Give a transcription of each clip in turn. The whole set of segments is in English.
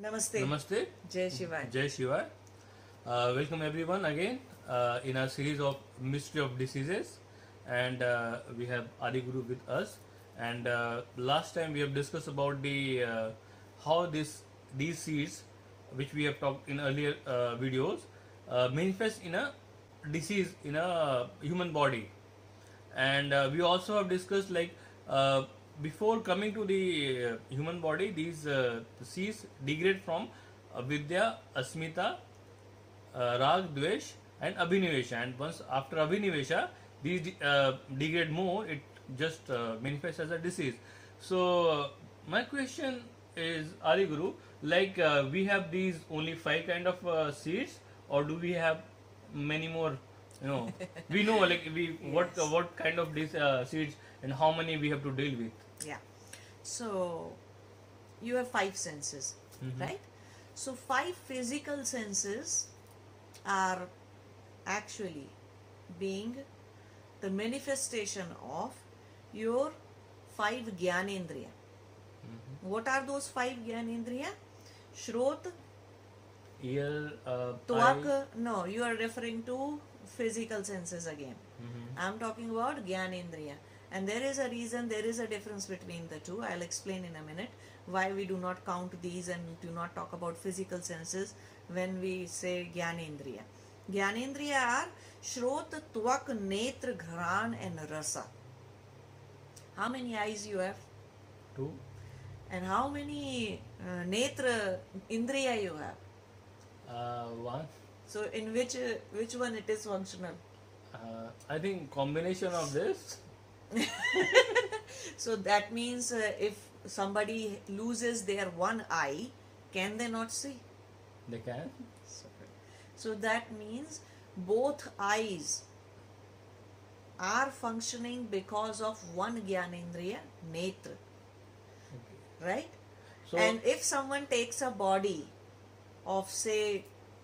Namaste. Namaste. Jai Shivai. Jai Shiva. Welcome everyone again in our series of Mystery of Diseases, and we have Adi Guru with us. And last time we have discussed about the how these seeds, which we have talked in earlier videos, manifest in a disease in a human body. And we also have discussed before coming to the human body, these seeds degrade from vidya, asmita, rag, dvesh, and abhinivesha. And once after abhinivesha, these degrade more. It just manifests as a disease. So my question is, Ari Guru, we have these only five kind of seeds, or do we have many more? You know, we know Yes. what kind of these seeds and how many we have to deal with. Yeah. So you have five senses, Mhm. right? So five physical senses are actually being the manifestation of your five Gyanendriya. What are those five Gyanendriya? Shrot, Ear, Tvak. eye. No, you are referring to physical senses again. I'm talking about Gyanendriya. And there is a reason, there is a difference between the two. I'll explain in a minute why we do not count these and do not talk about physical senses when we say Gyanendriya. Gyanendriya are Shrot, Tvak, Netra, Ghran and Rasa. How many eyes you have? Two. And how many Netra Indriya you have? One. So in which one it is functional? I think combination of this. So that means if somebody loses their one eye, can they not see? They can. So that means both eyes are functioning because of one Gyanendriya, Netra, Okay. right? So And if someone takes a body of, say,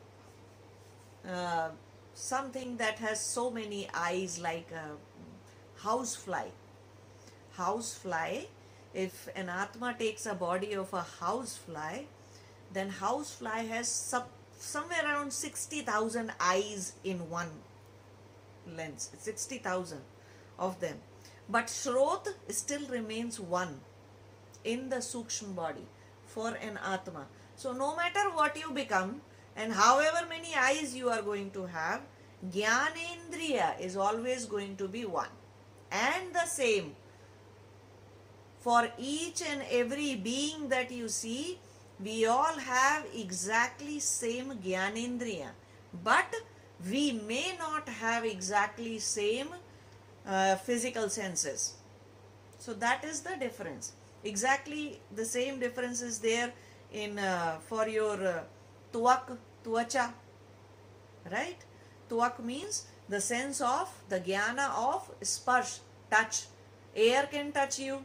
something that has so many eyes, like a housefly. Housefly, if an Atma takes a body of a housefly, then housefly has somewhere around 60,000 eyes in one lens, 60,000 of them. But Shrot still remains one in the Sukshma body for an Atma. So no matter what you become and however many eyes you are going to have, Gyanendriya is always going to be one. And the same for each and every being that you see, we all have exactly same Gyanendriya. But we may not have exactly same physical senses. So that is the difference. Exactly the same difference is there in for your Tvak, Tvacha, right? Tvak means the sense of the jnana of sparsh, touch. Air can touch you,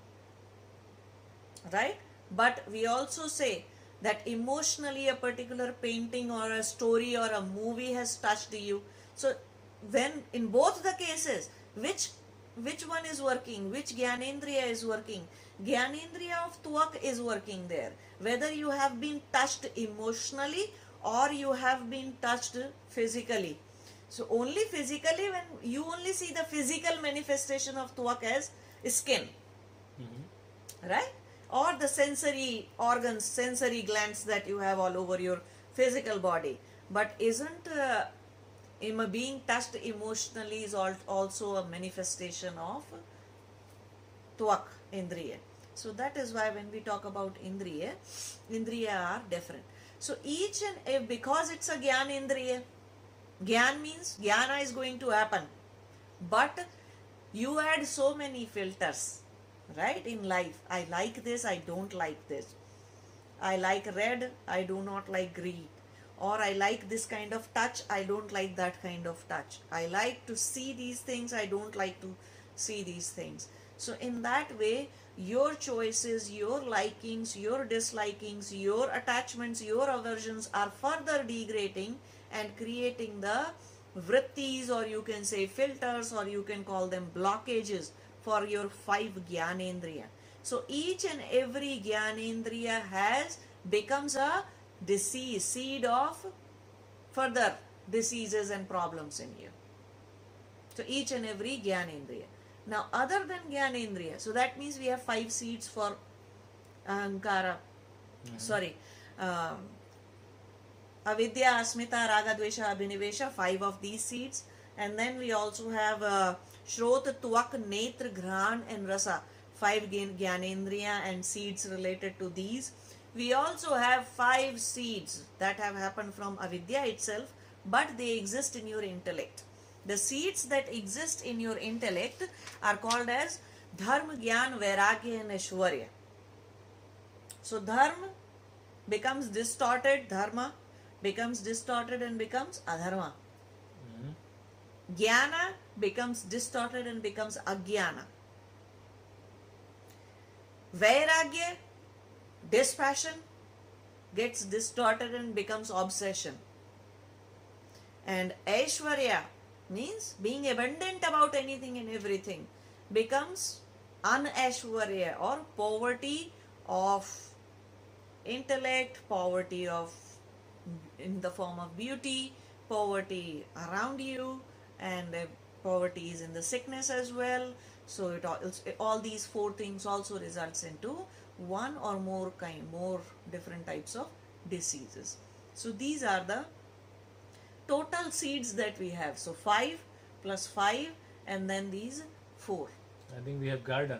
right? But we also say that emotionally a particular painting or a story or a movie has touched you. So when in both the cases, which one is working, which Gyanendriya is working? Gyanendriya of Tvak is working there. Whether you have been touched emotionally or you have been touched physically. So only physically, when you only see the physical manifestation of Tvak as skin, right? Or the sensory organs, sensory glands that you have all over your physical body. But isn't being touched emotionally is also a manifestation of Tvak, Indriya. So that is why when we talk about Indriya, Indriya are different. So each and because it's a Gyan Indriya, Gyan means Jnana is going to happen. But you add so many filters, right, in life. I like this, I don't like this. I like red, I do not like green. Or I like this kind of touch, I don't like that kind of touch. I like to see these things, I don't like to see these things. So in that way, your choices, your likings, your dislikings, your attachments, your aversions are further degrading and creating the vrittis, or you can say filters, or you can call them blockages for your five Gyanendriya. So each and every Gyanendriya has becomes a disease, seed of further diseases and problems in you. So each and every Gyanendriya. Now other than Gyanendriya, so that means we have 5 seeds for Ahankara. Sorry. Avidya, Asmita, Raga, Dvesha, Abhinivesha, 5 of these seeds. And then we also have Shrot, Tvak, Netra, Ghraan and Rasa, 5 Gyanendriya and seeds related to these. We also have 5 seeds that have happened from Avidya itself, but they exist in your intellect. The seeds that exist in your intellect are called as Dharma, Gyan, Vairagya and Aishwarya. So Dharma becomes distorted, Dharma becomes distorted and becomes Adharma. Jnana becomes distorted and becomes Ajnana. Vairagya, dispassion, gets distorted and becomes obsession. And Aishwarya means being abundant about anything and everything becomes Anashwarya, or poverty of intellect, poverty of in the form of beauty, poverty around you, and poverty is in the sickness as well. So all these 4 things also results into one or more different types of diseases. So these are the total seeds that we have. So 5 plus 5 and then these 4. I think we have garden.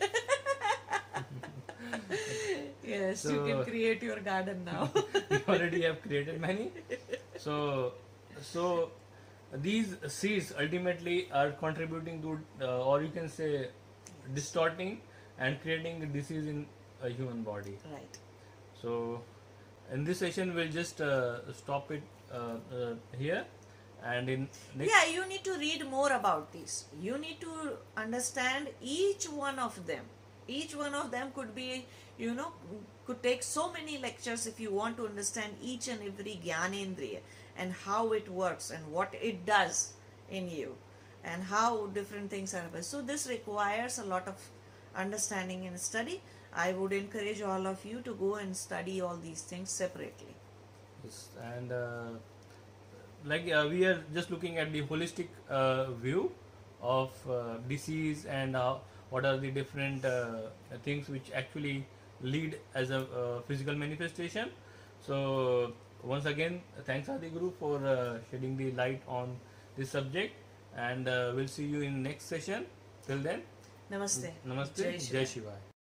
Yes, So- you can create your garden now. We already have created many. So these seeds ultimately are contributing to, or you can say, distorting and creating a disease in a human body. Right. So in this session we'll just stop it here, and in next Yeah, you need to read more about this. You need to understand each one of them. Each one of them could be, could take so many lectures if you want to understand each and every Gyanendriya and how it works and what it does in you and how different things are. So this requires a lot of understanding and study. I would encourage all of you to go and study all these things separately. Yes, and we are just looking at the holistic view of disease and what are the different things which actually lead as a physical manifestation. So once again, thanks Adi Guru for shedding the light on this subject, and we'll see you in next session. Till then, Namaste. Namaste, Jai Jai Shri. Shivaya.